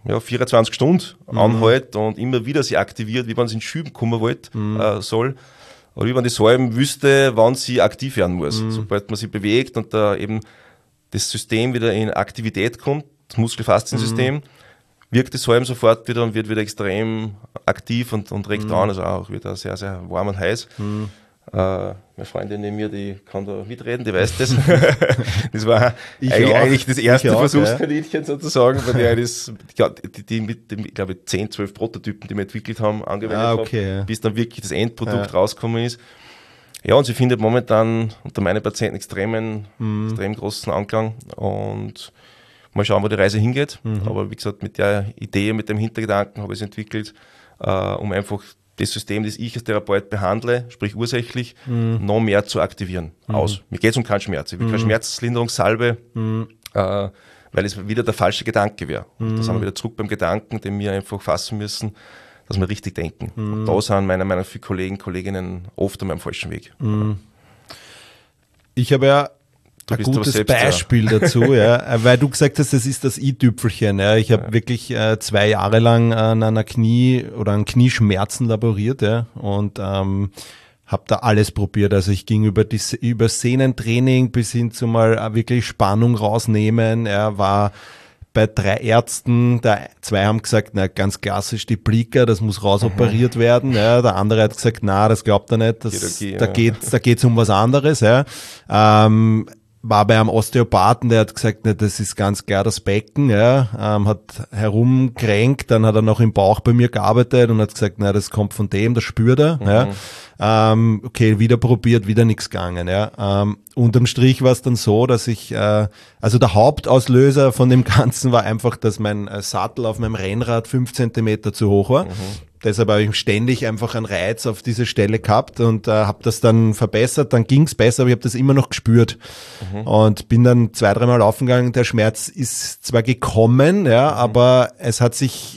ja, vierundzwanzig Stunden mhm. anhält und immer wieder sie aktiviert, wie wenn sie in Schüben kommen wollte, mhm. äh, soll. Oder wie wenn die Salben wüsste, wann sie aktiv werden muss. Mhm. Sobald man sie bewegt und da eben das System wieder in Aktivität kommt, das Muskelfasziensystem, mhm. wirkt die Salben sofort wieder und wird wieder extrem aktiv und, und regt mhm. an, also auch wieder sehr, sehr warm und heiß. Mhm. Äh, meine Freundin neben mir, die kann da mitreden, die weiß das. Das war ich eigentlich, eigentlich das erste ich Versuchskaninchen ja. sozusagen, bei der das, die, die mit dem, ich glaube, zehn, zwölf Prototypen, die wir entwickelt haben, angewendet ah, okay, haben, ja. bis dann wirklich das Endprodukt ja. rausgekommen ist. Ja, und sie findet momentan unter meinen Patienten extremen, mhm. extrem großen Anklang und mal schauen, wo die Reise hingeht. Mhm. Aber wie gesagt, mit der Idee, mit dem Hintergedanken habe ich es entwickelt, äh, um einfach das System, das ich als Therapeut behandle, sprich ursächlich, mhm. noch mehr zu aktivieren. Mhm. Aus. Mir geht es um keinen Schmerz. Ich will mhm. keine Schmerzlinderungssalbe, mhm. äh, weil es wieder der falsche Gedanke wäre. Mhm. Da sind wir wieder zurück beim Gedanken, den wir einfach fassen müssen, dass wir richtig denken. Mhm. Und da sind meiner Meinung nach viele Kollegen, Kolleginnen oft an meinem falschen Weg. Mhm. Ich habe ja Du ein gutes selbst, Beispiel ja. dazu, ja, weil du gesagt hast, das ist das i-Tüpfelchen. Ja. Ich habe ja. wirklich äh, zwei Jahre lang an einer Knie oder an Knieschmerzen laboriert, ja, und ähm, habe da alles probiert. Also ich ging über die über Sehnentraining bis hin zu mal wirklich Spannung rausnehmen. Er ja, war bei drei Ärzten, der, zwei haben gesagt, na ganz klassisch die Blicker, das muss rausoperiert mhm. werden. Ja, der andere hat gesagt, na, das glaubt er nicht, das, Chirurgie, da ja. geht's, da geht's um was anderes. Ja. Ähm, war bei einem Osteopathen, der hat gesagt, ne, das ist ganz klar das Becken, ja, ähm, hat herumkränkt, dann hat er noch im Bauch bei mir gearbeitet und hat gesagt, na, das kommt von dem, das spürt er, mhm. ja. Ähm, okay, wieder probiert, wieder nichts gegangen, ja. Ähm, unterm Strich war es dann so, dass ich, äh, also der Hauptauslöser von dem Ganzen war einfach, dass mein äh, Sattel auf meinem Rennrad fünf Zentimeter zu hoch war. Mhm. Deshalb habe ich ständig einfach einen Reiz auf diese Stelle gehabt und äh, habe das dann verbessert, dann ging's besser, aber ich habe das immer noch gespürt mhm. und bin dann zwei, dreimal laufen gegangen. Der Schmerz ist zwar gekommen, ja, mhm. aber es hat sich,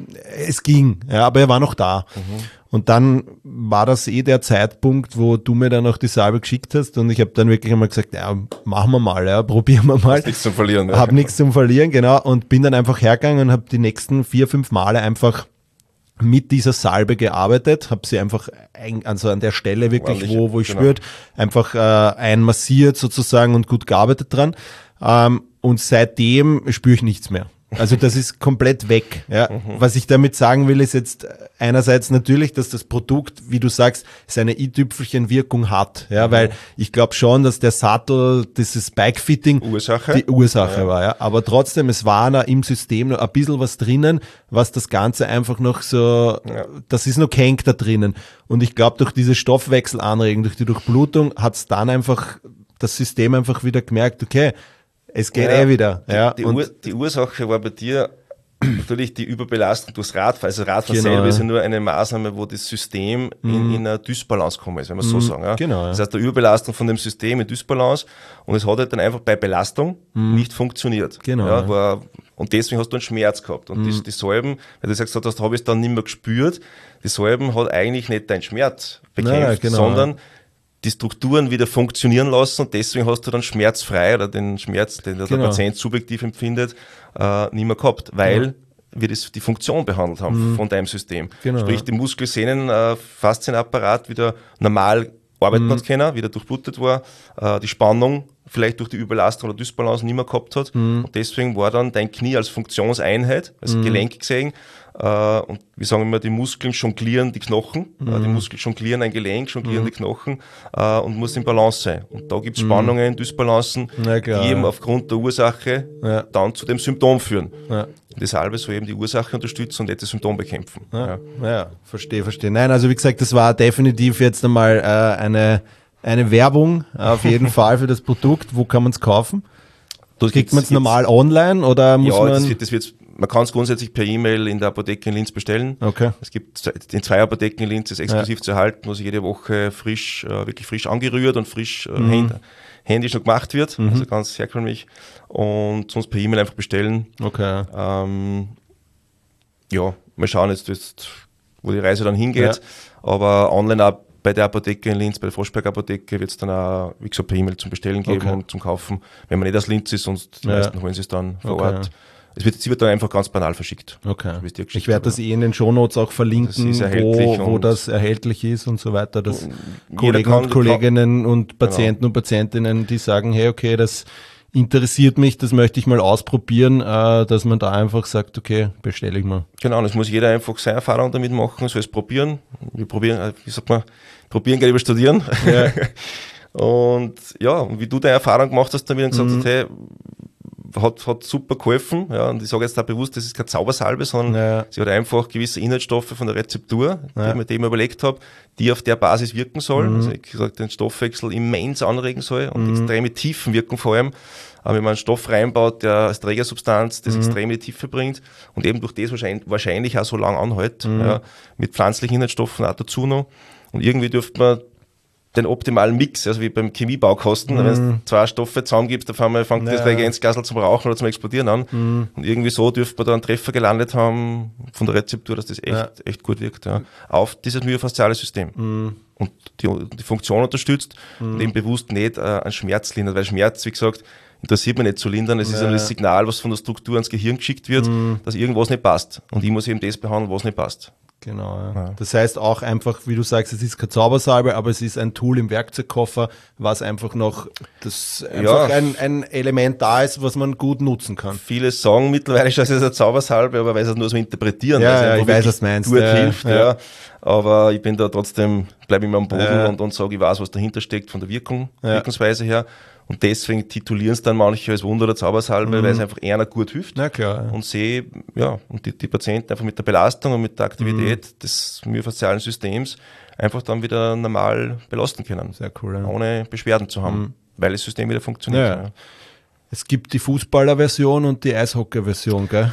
es ging, ja, aber er war noch da. Mhm. Und dann war das eh der Zeitpunkt, wo du mir dann noch die Salbe geschickt hast und ich habe dann wirklich einmal gesagt, ja, machen wir mal, ja, probieren wir mal. Hast nichts zum Verlieren. Ja. Hab nichts zum Verlieren, genau, und bin dann einfach hergegangen und habe die nächsten vier, fünf Male einfach mit dieser Salbe gearbeitet, habe sie einfach ein, also an der Stelle wirklich, Ordentlich, wo wo ich genau. spürt, einfach äh, einmassiert sozusagen und gut gearbeitet dran. Ähm, und seitdem spüre ich nichts mehr. Also das ist komplett weg. Ja. Mhm. Was ich damit sagen will, ist jetzt einerseits natürlich, dass das Produkt, wie du sagst, seine i-Tüpfelchen-Wirkung hat. Ja, mhm. weil ich glaube schon, dass der Sattel, dieses Bike-Fitting Ursache? die Ursache ja. war. Ja. Aber trotzdem, es war da im System noch ein bisschen was drinnen, was das Ganze einfach noch so, ja. das ist noch gehängt da drinnen. Und ich glaube, durch diese Stoffwechselanregung, durch die Durchblutung, hat es dann einfach das System einfach wieder gemerkt, okay, es geht ja, eh wieder. Ja. Die, die, Ur, die Ursache war bei dir natürlich die Überbelastung durchs Radfahren. Also Radfahren genau, selber ja. ist ja nur eine Maßnahme, wo das System mhm. in, in eine Dysbalance gekommen ist, wenn man mhm. so sagen. Ja. Genau, ja. Das heißt, die Überbelastung von dem System in Dysbalance und es hat halt dann einfach bei Belastung mhm. nicht funktioniert. Genau. Ja, war, und deswegen hast du einen Schmerz gehabt. Und mhm. die, die Salben, weil du sagst, das habe ich dann nicht mehr gespürt, die Salben hat eigentlich nicht deinen Schmerz bekämpft, Nein, genau, sondern ja. die Strukturen wieder funktionieren lassen und deswegen hast du dann schmerzfrei oder den Schmerz, den der, genau. der Patient subjektiv empfindet, äh, nicht mehr gehabt, weil ja. wir das, die Funktion behandelt haben mhm. von deinem System. Genau. Sprich, die Muskel-Sehnen, äh, Faszienapparat wieder normal arbeiten mhm. hat können, wieder durchblutet war, äh, die Spannung vielleicht durch die Überlastung oder Dysbalance nicht mehr gehabt hat mhm. und deswegen war dann dein Knie als Funktionseinheit, als mhm. Gelenk gesehen, Uh, und wir sagen immer, die Muskeln jonglieren die Knochen, mhm. uh, die Muskeln jonglieren ein Gelenk, jonglieren mhm. die Knochen uh, und muss in Balance sein. Und da gibt es Spannungen, mhm. Dysbalancen, ja, klar, die eben ja. aufgrund der Ursache ja. dann zu dem Symptom führen. Ja. Deshalb soll eben die Ursache unterstützen und nicht das Symptom bekämpfen. Ja, ja. ja verstehe, verstehe. Nein, also wie gesagt, das war definitiv jetzt einmal äh, eine, eine Werbung auf jeden Fall für das Produkt. Wo kann man es kaufen? Das Kriegt man es normal online oder muss ja, man... das wird, das wird, man kann es grundsätzlich per E-Mail in der Apotheke in Linz bestellen. Okay. Es gibt in zwei Apotheken in Linz, ist exklusiv ja. zu erhalten, wo sie jede Woche frisch, äh, wirklich frisch angerührt und frisch äh, mhm. händisch noch gemacht wird, mhm. also ganz herkömmlich. Und sonst per E-Mail einfach bestellen. Okay. Ähm, ja, mal schauen jetzt, jetzt, wo die Reise dann hingeht. Ja. Aber online auch bei der Apotheke in Linz, bei der Froschberg Apotheke, wird es dann auch, wie gesagt, per E-Mail zum Bestellen geben okay. und zum Kaufen, wenn man nicht aus Linz ist, sonst die ja. meisten holen sie es dann vor okay. Ort. es wird, sie wird dann einfach ganz banal verschickt. Okay. So wie es dir geschickt Ich werde das habe. eh in den Shownotes auch Das verlinken, ist erhältlich wo, wo und- das erhältlich ist und so weiter, dass Jeder Kollegen kann- und Kolleginnen und Patienten und Patientinnen, die sagen, hey, okay, das interessiert mich, das möchte ich mal ausprobieren, äh, dass man da einfach sagt, okay, bestelle ich mal. Genau, das muss jeder einfach seine Erfahrung damit machen, soll es probieren. Wir probieren, äh, wie sagt man, probieren geht über studieren. Ja. Und ja, und wie du deine Erfahrung gemacht hast damit und gesagt Mhm. hast, hey, hat, hat super geholfen. Ja, und ich sage jetzt da bewusst, das ist keine Zaubersalbe, sondern Ja. sie hat einfach gewisse Inhaltsstoffe von der Rezeptur, Ja. die ich mir dem überlegt habe, die auf der Basis wirken sollen. Mhm. Also ich gesagt, den Stoffwechsel immens anregen soll und extreme Tiefen wirken vor allem. Aber wenn man einen Stoff reinbaut, der als Trägersubstanz das extreme Tiefe bringt und eben durch das wahrscheinlich, wahrscheinlich auch so lang anhält, ja, mit pflanzlichen Inhaltsstoffen auch dazu noch. Und irgendwie dürfte man den optimalen Mix, also wie beim Chemiebaukasten, wenn du zwei Stoffe zusammengibst, auf einmal fängt das Ja. Reagenzgasel zum Rauchen oder zum Explodieren an. Und irgendwie so dürfte man da einen Treffer gelandet haben von der Rezeptur, dass das echt, Ja. echt gut wirkt. Ja. Auf dieses myofasziale System. Und die, die Funktion unterstützt und eben bewusst nicht äh, einen Schmerz lindert, weil Schmerz, wie gesagt, interessiert mich nicht zu lindern. Es ist Ja. ja das Signal, was von der Struktur ans Gehirn geschickt wird, dass irgendwas nicht passt. Und ich muss eben das behandeln, was nicht passt. Genau, ja. Ja. Das heißt auch einfach, wie du sagst, es ist keine Zaubersalbe, aber es ist ein Tool im Werkzeugkoffer, was einfach noch, das einfach Ja. ein, ein Element da ist, was man gut nutzen kann. Viele sagen mittlerweile schon, es ist eine Zaubersalbe, aber weil sie es nur so interpretieren. Ja, weil es ja, einfach ich weiß, wirklich was du meinst. Gut Ja, hilft, ja. ja. Aber ich bin da trotzdem, bleibe immer am Boden Ja. und, und sage, ich weiß, was dahinter steckt von der Wirkung, Ja. Wirkungsweise her. Und deswegen titulieren es dann manche als Wunder- oder Zaubersalbe, weil es einfach eher gut hilft. Na klar. Ja. Und sehe, ja, und die, die Patienten einfach mit der Belastung und mit der Aktivität des myofaszialen Systems einfach dann wieder normal belasten können. Sehr cool. Ja. Ohne Beschwerden zu haben, weil das System wieder funktioniert. Ja. Es gibt die Fußballer-Version und die Eishockey-Version, gell?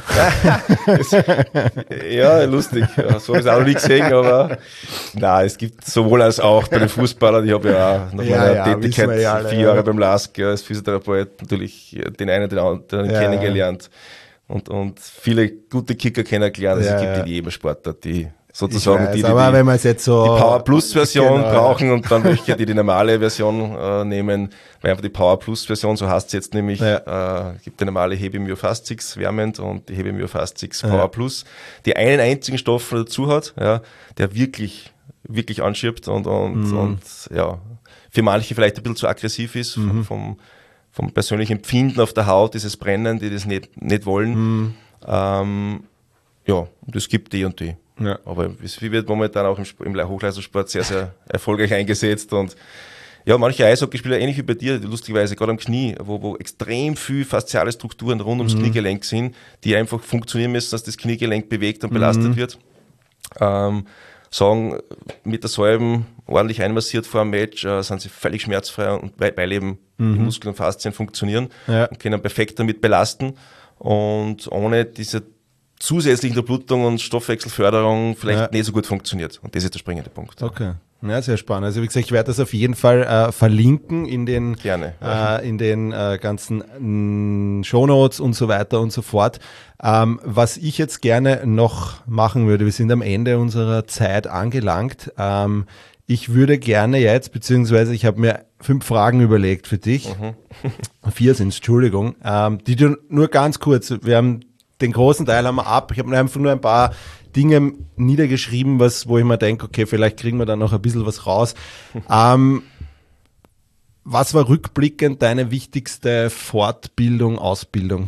Ja, lustig. Ja, so habe ich es auch noch nie gesehen, aber nein, es gibt sowohl als auch bei den Fußballern. Ich habe ja auch nach Ja, meiner ja, Tätigkeit wissen wir ja alle, vier ja. Jahre beim L A S K ja, als Physiotherapeut natürlich den einen den anderen Ja, kennengelernt und, und viele gute Kicker kennengelernt. Also Ja, es gibt ja. in jedem Sportart die Ich sozusagen weiß, die, die, aber die wenn man es jetzt so... die Power Plus Version Genau, ja. brauchen und dann welche, die die normale Version äh, nehmen, weil einfach die Power Plus Version, so heißt es jetzt nämlich, Ja. äh, gibt die normale Hebe Myofascics wärmend und die Hebe Myofascics Power Ja. Plus, die einen einzigen Stoff dazu hat, ja, der wirklich, wirklich anschiebt und, und, Mhm. und ja, für manche vielleicht ein bisschen zu aggressiv ist, Mhm. vom, vom persönlichen Empfinden auf der Haut, dieses Brennen, die das nicht, nicht wollen. Mhm. Ähm, ja, und es gibt die und die. Ja. Aber es wird momentan auch im, Sp- im Hochleistungssport sehr, sehr erfolgreich eingesetzt und ja, manche Eishockeyspieler, ähnlich wie bei dir, lustigerweise gerade am Knie, wo, wo extrem viel fasziale Strukturen rund ums Kniegelenk sind, die einfach funktionieren müssen, dass das Kniegelenk bewegt und belastet wird, ähm, sagen, mit der Salben ordentlich einmassiert vor einem Match, äh, sind sie völlig schmerzfrei und weil, weil eben die Muskeln und Faszien funktionieren Ja. und können perfekt damit belasten und ohne diese zusätzliche Unterblutung und Stoffwechselförderung vielleicht Ja. nicht so gut funktioniert. Und das ist der springende Punkt. Okay. Ja, sehr spannend. Also wie gesagt, ich werde das auf jeden Fall äh, verlinken in den, Gerne. äh, in den äh, ganzen mh, Shownotes und so weiter und so fort. Ähm, was ich jetzt gerne noch machen würde, wir sind am Ende unserer Zeit angelangt. Ähm, ich würde gerne jetzt, beziehungsweise ich habe mir fünf Fragen überlegt für dich. Vier sind es, Entschuldigung. Ähm, die du nur ganz kurz, wir haben den großen Teil haben wir ab. Ich habe mir einfach nur ein paar Dinge niedergeschrieben, was, wo ich mir denke, okay, vielleicht kriegen wir da noch ein bisschen was raus. ähm, was war rückblickend deine wichtigste Fortbildung, Ausbildung?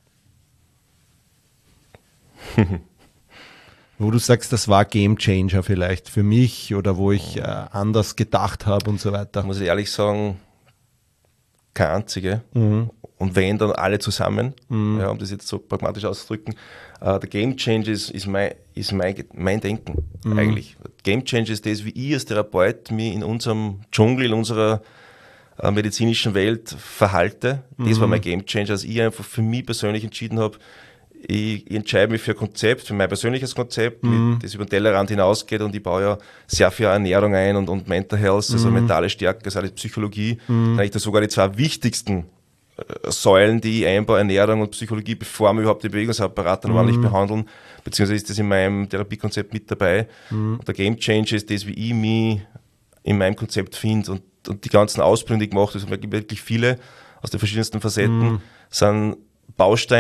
Wo du sagst, das war Game Changer vielleicht für mich oder wo ich äh, anders gedacht habe und so Da weiter. muss ich ehrlich sagen, keine einzige. Mhm. Und wenn, dann alle zusammen, ja, um das jetzt so pragmatisch auszudrücken. Äh, der Game Changer ist, ist, mein, ist mein, mein Denken Mhm. eigentlich. Game Changer ist das, wie ich als Therapeut mich in unserem Dschungel, in unserer äh, medizinischen Welt verhalte. Das Mhm. war mein Game Changer, als ich einfach für mich persönlich entschieden habe, ich, ich entscheide mich für ein Konzept, für mein persönliches Konzept, Mhm. mit, das über den Tellerrand hinausgeht und ich baue ja sehr viel Ernährung ein und, und Mental Health, also Mhm. mentale Stärke, also alles Psychologie. Mhm. Eigentlich das sogar die zwei wichtigsten äh, Säulen, die ich einbaue, Ernährung und Psychologie, bevor wir überhaupt den Bewegungsapparat dann ordentlich behandeln, beziehungsweise ist das in meinem Therapiekonzept mit dabei. Und der Game Changer ist das, wie ich mich in meinem Konzept finde und, und die ganzen Ausbildungen, die ich gemacht habe, es gibt wirklich viele aus den verschiedensten Facetten, sind Bausteine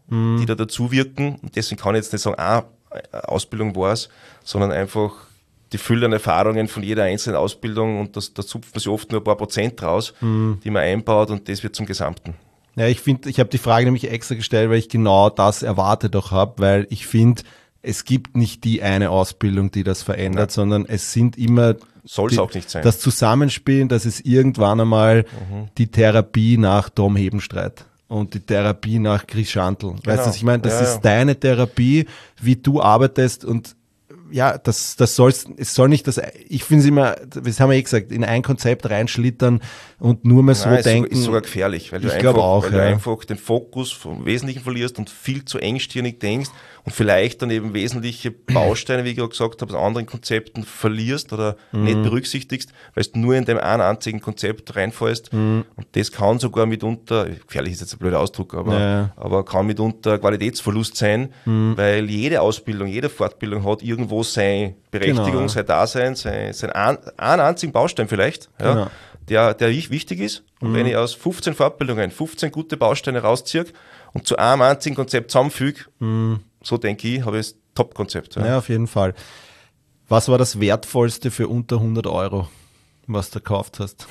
mhm. die da dazu wirken. Und deswegen kann ich jetzt nicht sagen, ah, Ausbildung war es, sondern einfach die Fülle an Erfahrungen von jeder einzelnen Ausbildung und das, da zupft man sich oft nur ein paar Prozent raus, mhm. die man einbaut und das wird zum Gesamten. Ja, ich finde, ich habe die Frage nämlich extra gestellt, weil ich genau das erwartet auch habe, weil ich finde, es gibt nicht die eine Ausbildung, die das verändert, ja. sondern es sind immer soll es auch nicht sein. Das Zusammenspielen, dass es irgendwann einmal mhm. die Therapie nach Tom Hebenstreit und die Therapie nach Chris Schantl. Genau. Weißt du, was ich meine? Das ja, ist ja. deine Therapie, wie du arbeitest und ja, das, das soll's, es soll nicht das, ich finde es immer, das haben wir eh gesagt, in ein Konzept reinschlittern und nur mehr so Nein, denken. Das ist sogar gefährlich, weil, du ich einfach, auch, weil ja. du einfach den Fokus vom Wesentlichen verlierst und viel zu engstirnig denkst und vielleicht dann eben wesentliche Bausteine, wie ich gerade gesagt habe, aus anderen Konzepten verlierst oder mhm. nicht berücksichtigst, weil du nur in dem einen einzigen Konzept reinfällst. Mhm. Und das kann sogar mitunter, gefährlich ist jetzt ein blöder Ausdruck, aber, ja. aber kann mitunter Qualitätsverlust sein, mhm. weil jede Ausbildung, jede Fortbildung hat irgendwo seine Berechtigung, genau. sein Dasein, sein, sein ein, einen einzigen Baustein vielleicht, ja, genau. der, der wichtig ist. Und mhm. wenn ich aus fünfzehn Fortbildungen fünfzehn gute Bausteine rausziehe und zu einem einzigen Konzept zusammenfüge, mhm. so denke ich, habe ich das Top-Konzept. Ja. ja, auf jeden Fall. Was war das Wertvollste für unter hundert Euro, was du gekauft hast?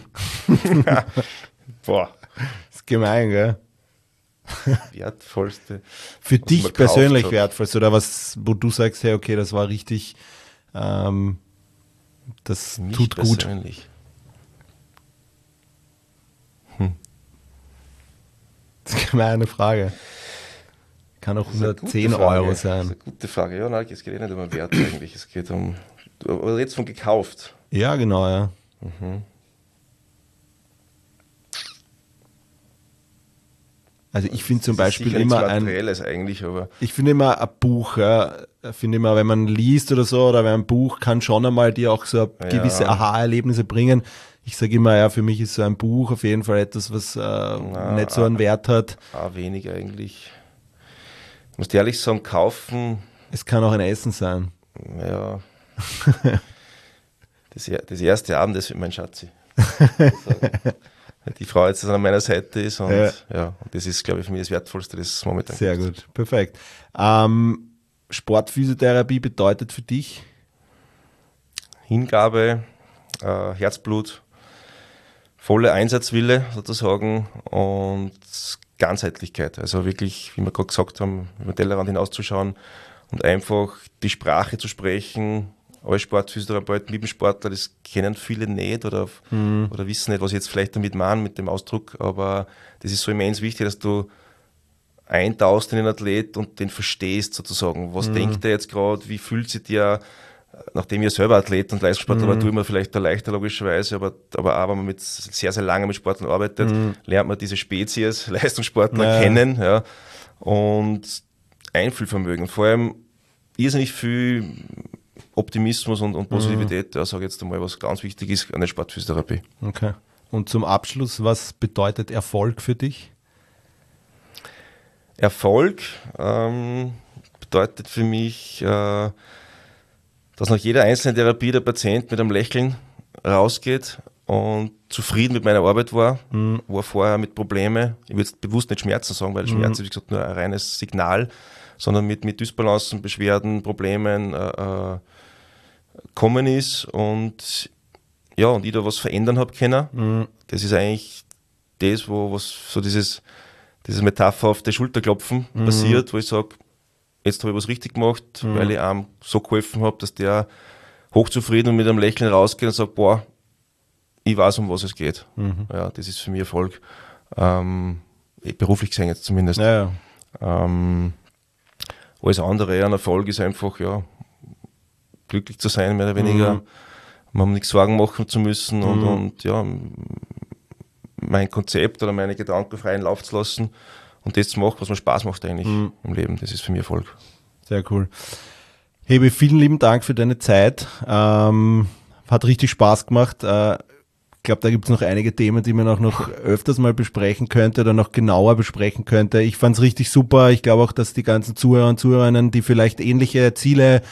Boah. Das ist gemein, gell? Wertvollste. Für dich persönlich wertvollste oder was, wo du sagst, hey, okay, das war richtig, ähm, das Mich tut gut. Persönlich. Hm. Das ist eine Frage. Kann auch hundertzehn Euro sein. Das ist eine gute Frage. Ja, nein, es geht eh nicht um den Wert eigentlich. Es geht um, du redest von gekauft. Ja, genau, ja. Mhm. Also ich finde zum Beispiel immer ein, eigentlich, aber ich finde immer ein Buch, ja, finde immer, wenn man liest oder so, oder wenn ein Buch kann schon einmal dir auch so ja. gewisse Aha-Erlebnisse bringen. Ich sage immer, ja, für mich ist so ein Buch auf jeden Fall etwas, was äh, Na, nicht so einen Wert hat. Ah, wenig eigentlich. Ich muss dir ehrlich sagen, kaufen. Es kann auch ein Essen sein. Ja. das, das erste Abendessen mit meinem Schatzi. Die Frau jetzt an meiner Seite ist und ja, ja und das ist, glaube ich, für mich das Wertvollste, das es momentan Sehr gibt. gut, perfekt. Ähm, Sportphysiotherapie bedeutet für dich? Hingabe, äh, Herzblut, volle Einsatzwille sozusagen und Ganzheitlichkeit. Also wirklich, wie wir gerade gesagt haben, über den Tellerrand hinauszuschauen und einfach die Sprache zu sprechen. Als Sportphysiotherapeut mit dem Sportler, das kennen viele nicht oder, mhm. oder wissen nicht, was ich jetzt vielleicht damit meine mit dem Ausdruck, aber das ist so immens wichtig, dass du eintauchst in den Athlet und den verstehst sozusagen. Was mhm. denkt er jetzt gerade, wie fühlt sich der, nachdem ich selber Athlet und Leistungssportler war, mhm. tue ich mir vielleicht da leichter logischerweise, aber, aber auch wenn man mit sehr, sehr lange mit Sportlern arbeitet, mhm. lernt man diese Spezies Leistungssportler ja. kennen ja, und Einfühlvermögen. Vor allem irrsinnig viel Optimismus und, und Positivität, mhm. ja, sage ich jetzt einmal, was ganz wichtig ist an der Sportphysiotherapie. Okay. Und zum Abschluss, was bedeutet Erfolg für dich? Erfolg ähm, bedeutet für mich, äh, dass nach jeder einzelnen Therapie der Patient mit einem Lächeln rausgeht und zufrieden mit meiner Arbeit war, mhm. war vorher mit Problemen, ich will jetzt bewusst nicht Schmerzen sagen, weil Schmerzen mhm. ist, wie gesagt, nur ein reines Signal, sondern mit, mit Dysbalancen, Beschwerden, Problemen äh, äh, kommen ist und ja, und ich da was verändern habe können. Mhm. Das ist eigentlich das, wo was so dieses, dieses Metapher auf der Schulterklopfen mhm. passiert, wo ich sage, jetzt habe ich was richtig gemacht, mhm. weil ich einem so geholfen habe, dass der hochzufrieden und mit einem Lächeln rausgeht und sagt, boah, ich weiß, um was es geht. Mhm. Ja, das ist für mich Erfolg. Ähm, beruflich gesehen jetzt zumindest. Ja, ja. Ähm, alles andere an Erfolg ist einfach, ja, glücklich zu sein, mehr oder weniger. Mhm. Man hat nichts Sorgen machen zu müssen mhm. und, und ja, mein Konzept oder meine Gedanken freien Lauf zu lassen und das zu machen, was mir Spaß macht eigentlich mhm. im Leben. Das ist für mich Erfolg. Sehr cool. Hebe, vielen lieben Dank für deine Zeit. Ähm, hat richtig Spaß gemacht. Äh, ich glaube, da gibt es noch einige Themen, die man auch noch öfters mal besprechen könnte oder noch genauer besprechen könnte. Ich fand es richtig super. Ich glaube auch, dass die ganzen Zuhörer und Zuhörerinnen, die vielleicht ähnliche Ziele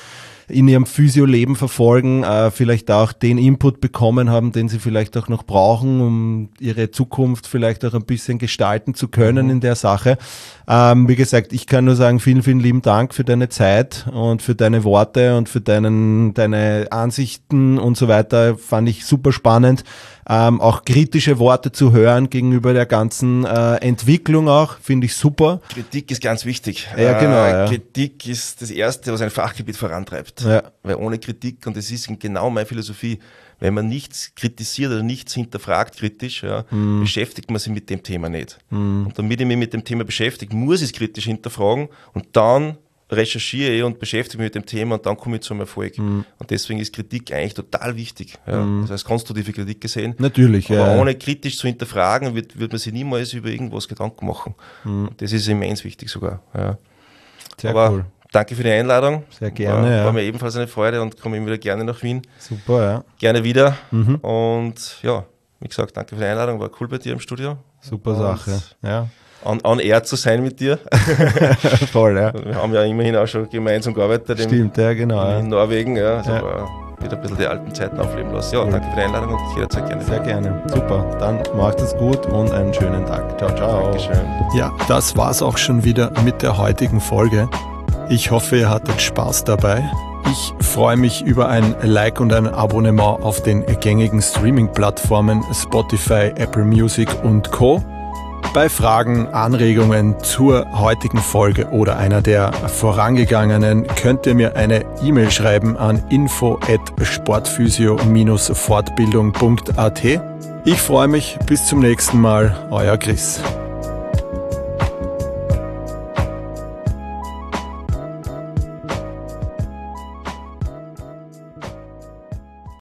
in ihrem Physio-Leben verfolgen, äh, vielleicht auch den Input bekommen haben, den sie vielleicht auch noch brauchen, um ihre Zukunft vielleicht auch ein bisschen gestalten zu können mhm. in der Sache. Ähm, wie gesagt, ich kann nur sagen, vielen, vielen lieben Dank für deine Zeit und für deine Worte und für deinen, deine Ansichten und so weiter. Fand ich super spannend. Ähm, auch kritische Worte zu hören gegenüber der ganzen äh, Entwicklung auch, finde ich super. Kritik ist ganz wichtig. Ja, genau. Äh, ja. Kritik ist das Erste, was ein Fachgebiet vorantreibt. Ja. Weil ohne Kritik, und das ist genau meine Philosophie, wenn man nichts kritisiert oder nichts hinterfragt kritisch, ja, mm. beschäftigt man sich mit dem Thema nicht. Mm. Und damit ich mich mit dem Thema beschäftige, muss ich es kritisch hinterfragen und dann recherchiere ich und beschäftige mich mit dem Thema und dann komme ich zum Erfolg. Mm. Und deswegen ist Kritik eigentlich total wichtig. Ja. Mm. Das heißt, konstruktive Kritik gesehen. Natürlich, Aber ja. ohne kritisch zu hinterfragen, wird, wird man sich niemals über irgendwas Gedanken machen. Mm. Und das ist immens wichtig sogar. Ja. Sehr Aber cool. Danke für die Einladung. Sehr gerne. War, ja. war mir ebenfalls eine Freude und komme immer wieder gerne nach Wien. Super, ja. Gerne wieder. Mhm. Und ja, wie gesagt, danke für die Einladung. War cool bei dir im Studio. Super und Sache. Ja. On, on air zu sein mit dir. Voll, ja. Wir haben ja immerhin auch schon gemeinsam gearbeitet. Stimmt, im, ja, genau. In ja. Norwegen. Ja, also ja. war wieder ein bisschen die alten Zeiten aufleben lassen. Ja, cool. Danke für die Einladung und jederzeit gerne. Sehr gerne. Super. Dann macht es gut und einen schönen Tag. Ciao, ciao. Dankeschön. Ja, das war's auch schon wieder mit der heutigen Folge. Ich hoffe, ihr hattet Spaß dabei. Ich freue mich über ein Like und ein Abonnement auf den gängigen Streaming-Plattformen Spotify, Apple Music und Co. Bei Fragen, Anregungen zur heutigen Folge oder einer der vorangegangenen könnt ihr mir eine E-Mail schreiben an info at sportphysio Bindestrich fortbildung punkt at. Ich freue mich, bis zum nächsten Mal, euer Chris.